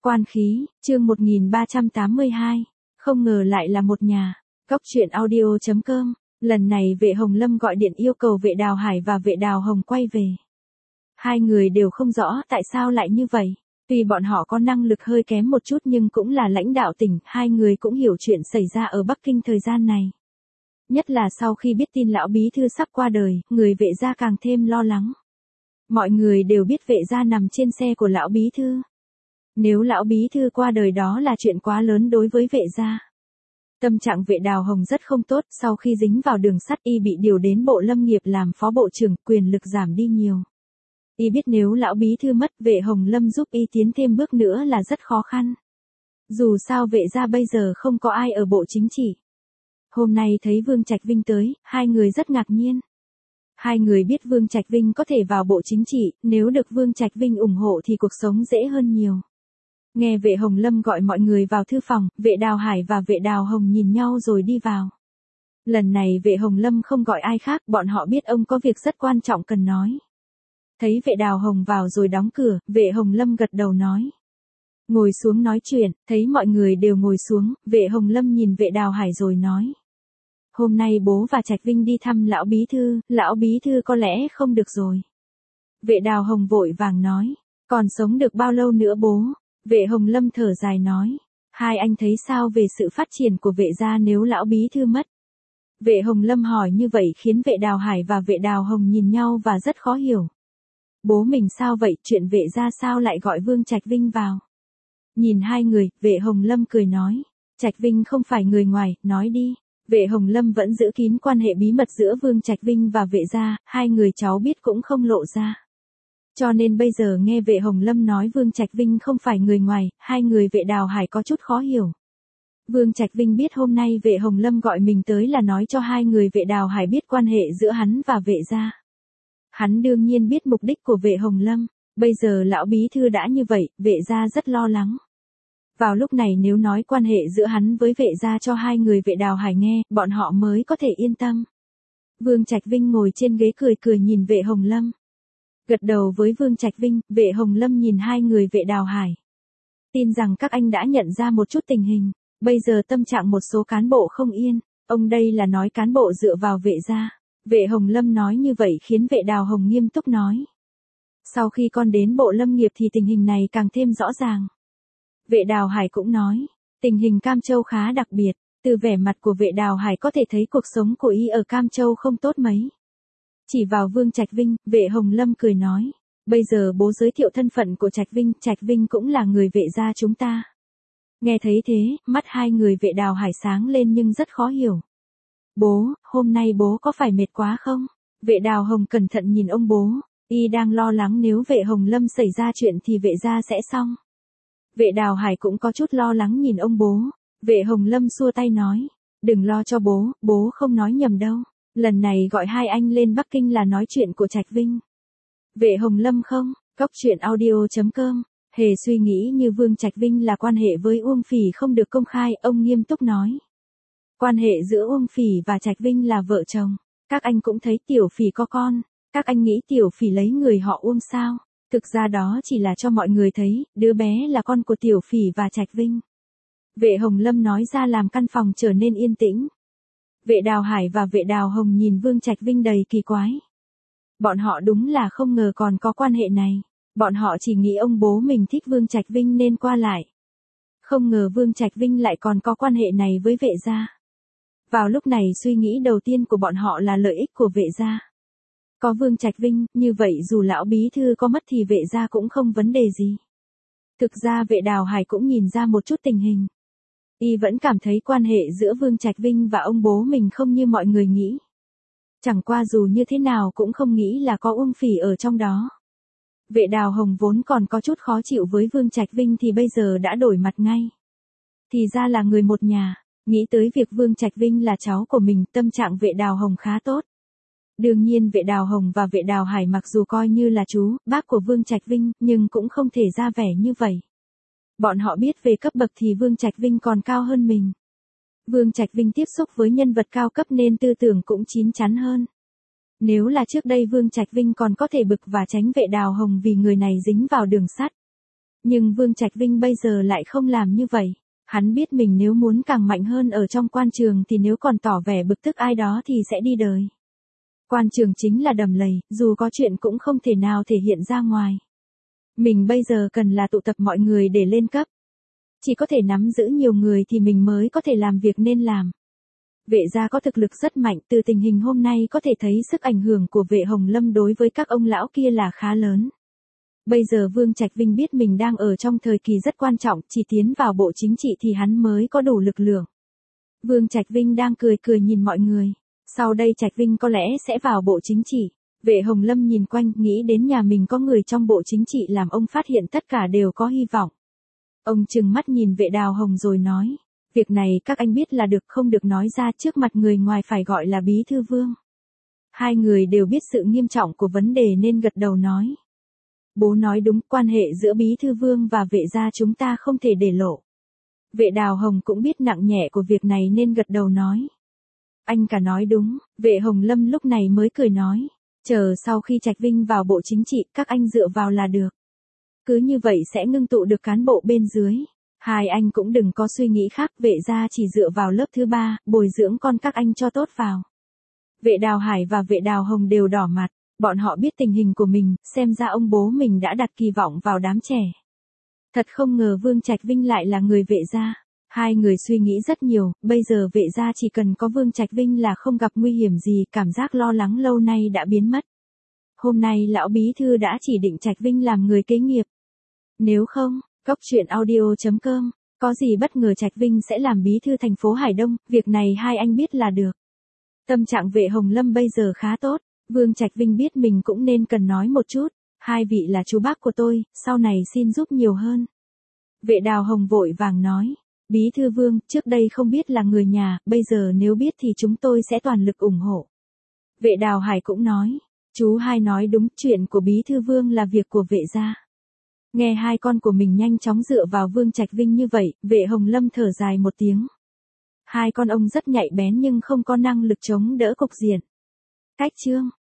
Quan khí, chương 1382. Không ngờ lại là một nhà. Cóc truyện audio.com. Lần này vệ Hồng Lâm gọi điện yêu cầu vệ Đào Hải và vệ Đào Hồng quay về. Hai người đều không rõ tại sao lại như vậy. Tuy bọn họ có năng lực hơi kém một chút nhưng cũng là lãnh đạo tỉnh, hai người cũng hiểu chuyện xảy ra ở Bắc Kinh thời gian này. Nhất là sau khi biết tin lão bí thư sắp qua đời, người vệ gia càng thêm lo lắng. Mọi người đều biết vệ gia nằm trên xe của lão bí thư. Nếu lão bí thư qua đời đó là chuyện quá lớn đối với vệ gia. Tâm trạng vệ Đào Hồng rất không tốt, sau khi dính vào đường sắt y bị điều đến Bộ Lâm nghiệp làm phó bộ trưởng, quyền lực giảm đi nhiều. Y biết nếu lão bí thư mất, vệ Hồng Lâm giúp y tiến thêm bước nữa là rất khó khăn. Dù sao vệ gia bây giờ không có ai ở Bộ Chính trị. Hôm nay thấy Vương Trạch Vinh tới, hai người rất ngạc nhiên. Hai người biết Vương Trạch Vinh có thể vào Bộ Chính trị, nếu được Vương Trạch Vinh ủng hộ thì cuộc sống dễ hơn nhiều. Nghe vệ Hồng Lâm gọi mọi người vào thư phòng, vệ Đào Hải và vệ Đào Hồng nhìn nhau rồi đi vào. Lần này vệ Hồng Lâm không gọi ai khác, bọn họ biết ông có việc rất quan trọng cần nói. Thấy vệ Đào Hồng vào rồi đóng cửa, vệ Hồng Lâm gật đầu nói. Ngồi xuống nói chuyện, thấy mọi người đều ngồi xuống, vệ Hồng Lâm nhìn vệ Đào Hải rồi nói. Hôm nay bố và Trạch Vinh đi thăm lão bí thư có lẽ không được rồi. Vệ Đào Hồng vội vàng nói, còn sống được bao lâu nữa bố? Vệ Hồng Lâm thở dài nói, hai anh thấy sao về sự phát triển của vệ gia nếu lão bí thư mất? Vệ Hồng Lâm hỏi như vậy khiến vệ Đào Hải và vệ Đào Hồng nhìn nhau và rất khó hiểu. Bố mình sao vậy, chuyện vệ gia sao lại gọi Vương Trạch Vinh vào? Nhìn hai người, vệ Hồng Lâm cười nói, Trạch Vinh không phải người ngoài, nói đi. Vệ Hồng Lâm vẫn giữ kín quan hệ bí mật giữa Vương Trạch Vinh và vệ gia, hai người cháu biết cũng không lộ ra. Cho nên bây giờ nghe vệ Hồng Lâm nói Vương Trạch Vinh không phải người ngoài, hai người vệ Đào Hải có chút khó hiểu. Vương Trạch Vinh biết hôm nay vệ Hồng Lâm gọi mình tới là nói cho hai người vệ Đào Hải biết quan hệ giữa hắn và vệ gia. Hắn đương nhiên biết mục đích của vệ Hồng Lâm, bây giờ lão bí thư đã như vậy, vệ gia rất lo lắng. Vào lúc này nếu nói quan hệ giữa hắn với vệ gia cho hai người vệ Đào Hải nghe, bọn họ mới có thể yên tâm. Vương Trạch Vinh ngồi trên ghế cười cười nhìn vệ Hồng Lâm. Gật đầu với Vương Trạch Vinh, vệ Hồng Lâm nhìn hai người vệ Đào Hải. Tin rằng các anh đã nhận ra một chút tình hình, bây giờ tâm trạng một số cán bộ không yên, ông đây là nói cán bộ dựa vào vệ gia. Vệ Hồng Lâm nói như vậy khiến vệ Đào Hồng nghiêm túc nói. Sau khi con đến Bộ Lâm nghiệp thì tình hình này càng thêm rõ ràng. Vệ Đào Hải cũng nói, tình hình Cam Châu khá đặc biệt, từ vẻ mặt của vệ Đào Hải có thể thấy cuộc sống của y ở Cam Châu không tốt mấy. Chỉ vào Vương Trạch Vinh, vệ Hồng Lâm cười nói, bây giờ bố giới thiệu thân phận của Trạch Vinh cũng là người vệ gia chúng ta. Nghe thấy thế, mắt hai người vệ Đào Hải sáng lên nhưng rất khó hiểu. Bố, hôm nay bố có phải mệt quá không? Vệ Đào Hồng cẩn thận nhìn ông bố, y đang lo lắng nếu vệ Hồng Lâm xảy ra chuyện thì vệ gia sẽ xong. Vệ Đào Hải cũng có chút lo lắng nhìn ông bố, vệ Hồng Lâm xua tay nói, đừng lo cho bố không nói nhầm đâu, lần này gọi hai anh lên Bắc Kinh là nói chuyện của Trạch Vinh. Vệ Hồng Lâm không, cóc truyện audio.com, hề suy nghĩ như Vương Trạch Vinh là quan hệ với Uông Phỉ không được công khai, ông nghiêm túc nói. Quan hệ giữa Uông Phỉ và Trạch Vinh là vợ chồng, các anh cũng thấy Tiểu Phỉ có con, các anh nghĩ Tiểu Phỉ lấy người họ Uông sao? Thực ra đó chỉ là cho mọi người thấy, đứa bé là con của Tiểu Phỉ và Trạch Vinh. Vệ Hồng Lâm nói ra làm căn phòng trở nên yên tĩnh. Vệ Đào Hải và vệ Đào Hồng nhìn Vương Trạch Vinh đầy kỳ quái. Bọn họ đúng là không ngờ còn có quan hệ này. Bọn họ chỉ nghĩ ông bố mình thích Vương Trạch Vinh nên qua lại. Không ngờ Vương Trạch Vinh lại còn có quan hệ này với vệ gia. Vào lúc này suy nghĩ đầu tiên của bọn họ là lợi ích của vệ gia. Có Vương Trạch Vinh, như vậy dù lão bí thư có mất thì vệ gia cũng không vấn đề gì. Thực ra vệ Đào Hải cũng nhìn ra một chút tình hình. Y vẫn cảm thấy quan hệ giữa Vương Trạch Vinh và ông bố mình không như mọi người nghĩ. Chẳng qua dù như thế nào cũng không nghĩ là có Uông Phỉ ở trong đó. Vệ Đào Hồng vốn còn có chút khó chịu với Vương Trạch Vinh thì bây giờ đã đổi mặt ngay. Thì ra là người một nhà, nghĩ tới việc Vương Trạch Vinh là cháu của mình, tâm trạng vệ Đào Hồng khá tốt. Đương nhiên vệ Đào Hồng và vệ Đào Hải mặc dù coi như là chú, bác của Vương Trạch Vinh, nhưng cũng không thể ra vẻ như vậy. Bọn họ biết về cấp bậc thì Vương Trạch Vinh còn cao hơn mình. Vương Trạch Vinh tiếp xúc với nhân vật cao cấp nên tư tưởng cũng chín chắn hơn. Nếu là trước đây Vương Trạch Vinh còn có thể bực và tránh vệ Đào Hồng vì người này dính vào đường sắt. Nhưng Vương Trạch Vinh bây giờ lại không làm như vậy. Hắn biết mình nếu muốn càng mạnh hơn ở trong quan trường thì nếu còn tỏ vẻ bực tức ai đó thì sẽ đi đời. Quan trường chính là đầm lầy, dù có chuyện cũng không thể nào thể hiện ra ngoài. Mình bây giờ cần là tụ tập mọi người để lên cấp. Chỉ có thể nắm giữ nhiều người thì mình mới có thể làm việc nên làm. Vệ gia có thực lực rất mạnh, từ tình hình hôm nay có thể thấy sức ảnh hưởng của Vệ Hồng Lâm đối với các ông lão kia là khá lớn. Bây giờ Vương Trạch Vinh biết mình đang ở trong thời kỳ rất quan trọng, chỉ tiến vào bộ chính trị thì hắn mới có đủ lực lượng. Vương Trạch Vinh đang cười cười nhìn mọi người. Sau đây Trạch Vinh có lẽ sẽ vào bộ chính trị. Vệ Hồng Lâm nhìn quanh, nghĩ đến nhà mình có người trong bộ chính trị làm ông phát hiện tất cả đều có hy vọng. Ông trừng mắt nhìn Vệ Đào Hồng rồi nói. Việc này các anh biết là được, không được nói ra trước mặt người ngoài, phải gọi là bí thư Vương. Hai người đều biết sự nghiêm trọng của vấn đề nên gật đầu nói. Bố nói đúng, quan hệ giữa bí thư Vương và Vệ gia chúng ta không thể để lộ. Vệ Đào Hồng cũng biết nặng nhẹ của việc này nên gật đầu nói. Anh cả nói đúng, Vệ Hồng Lâm lúc này mới cười nói. Chờ sau khi Trạch Vinh vào bộ chính trị, các anh dựa vào là được. Cứ như vậy sẽ ngưng tụ được cán bộ bên dưới. Hai anh cũng đừng có suy nghĩ khác, Vệ gia chỉ dựa vào lớp thứ ba, bồi dưỡng con các anh cho tốt vào. Vệ Đào Hải và Vệ Đào Hồng đều đỏ mặt, bọn họ biết tình hình của mình, xem ra ông bố mình đã đặt kỳ vọng vào đám trẻ. Thật không ngờ Vương Trạch Vinh lại là người Vệ gia. Hai người suy nghĩ rất nhiều, bây giờ Vệ gia chỉ cần có Vương Trạch Vinh là không gặp nguy hiểm gì, cảm giác lo lắng lâu nay đã biến mất. Hôm nay lão bí thư đã chỉ định Trạch Vinh làm người kế nghiệp. Nếu không, Coctruyện.audio.com, có gì bất ngờ Trạch Vinh sẽ làm bí thư thành phố Hải Đông, việc này hai anh biết là được. Tâm trạng Vệ Hồng Lâm bây giờ khá tốt, Vương Trạch Vinh biết mình cũng nên cần nói một chút, hai vị là chú bác của tôi, sau này xin giúp nhiều hơn. Vệ Đào Hồng vội vàng nói, bí thư Vương, trước đây không biết là người nhà, bây giờ nếu biết thì chúng tôi sẽ toàn lực ủng hộ. Vệ Đào Hải cũng nói, chú hai nói đúng, chuyện của bí thư Vương là việc của Vệ gia. Nghe hai con của mình nhanh chóng dựa vào Vương Trạch Vinh như vậy, Vệ Hồng Lâm thở dài một tiếng. Hai con ông rất nhạy bén nhưng không có năng lực chống đỡ cục diện. Cách chương